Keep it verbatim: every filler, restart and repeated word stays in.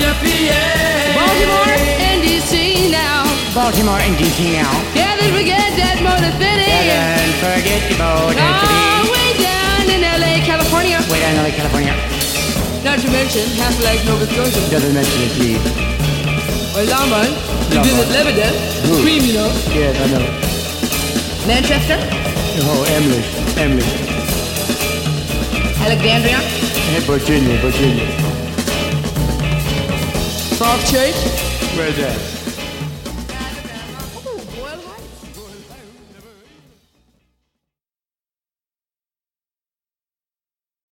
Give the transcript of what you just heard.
P A. Baltimore and D C now. Baltimore and D C now. Can't forget that Motor City. Don't forget the Motor City. Oh, way down in L A, California. Way down in L A, California. Not to mention Half Life Nova Scotia. Doesn't mention it, please. Or Longmont. You Longmont. visit Lebanon. Good. Cream, you know. Yes, I know. Manchester. Oh, Emily. Emily. Alexandria. Hey, Virginia, Virginia. Falls Church. Where's that?